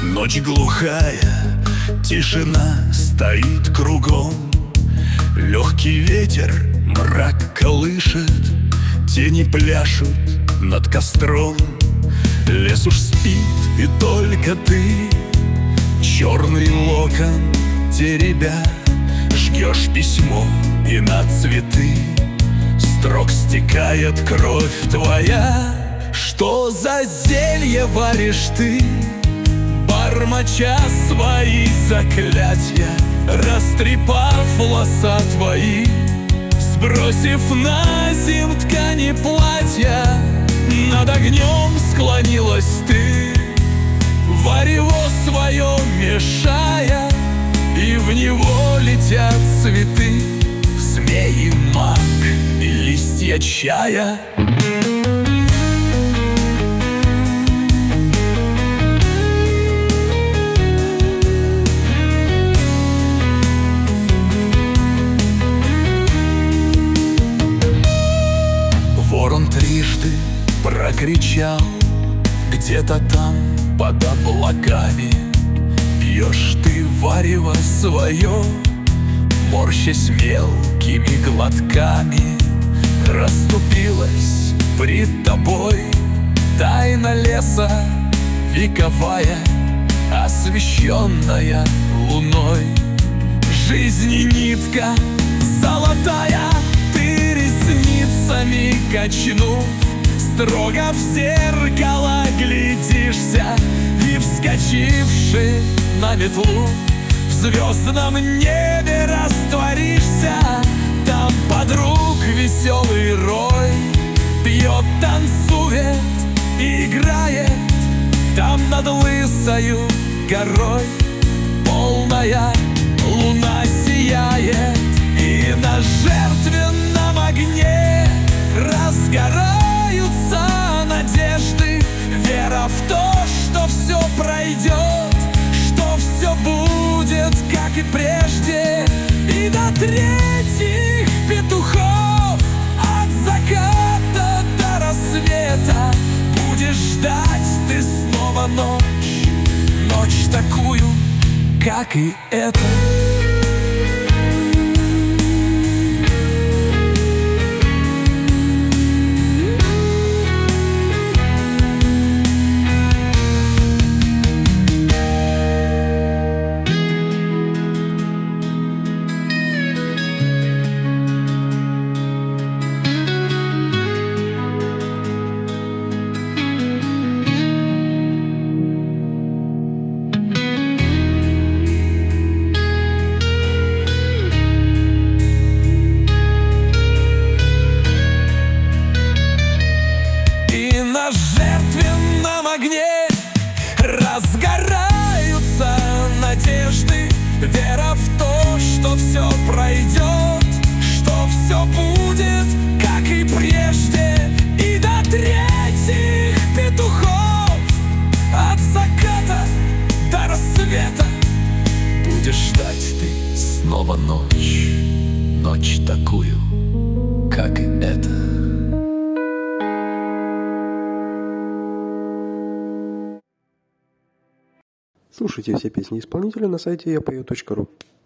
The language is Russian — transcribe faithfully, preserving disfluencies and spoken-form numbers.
Ночь глухая, тишина стоит кругом. Легкий ветер мрак колышет, тени пляшут над костром. Лес уж спит, и только ты, черный локон теребя, жгешь письмо, и на цветы строк стекает кровь твоя. Что за зелье варишь ты, бормоча свои заклятия, растрепав волоса твои, сбросив на земь ткани платья? Над огнем склонилась ты, варево свое мешая, и в него летят цветы, змеи, мак и листья чая. Ворон трижды прокричал где-то там под облаками. Пьешь ты варево свое, морщась мелкими глотками. Расступилась пред тобой тайна леса вековая, освещенная луной. Жизни нитка золотая, ты ресницами качнув, строго в зеркало глядишься, и, вскочивши на метлу, в звездном небе растворишься. Там подруг веселый рой пьет, танцует и играет. Там над лысою горой полная луна сияет, и на жертвенном огне разгораются надежды, вера в то, что все пройдет, что все будет, как и прежде. И до третьих петухов, от заката до рассвета, будешь ждать ты снова ночь, ночь такую, как и эта. На жертвенном огне разгораются надежды, вера в то, что все пройдет, что все будет, как и прежде. И до третьих петухов, от заката до рассвета, будешь ждать ты снова ночь, ночь такую, как и эта. Слушайте все песни исполнителя на сайте я пою точка ру.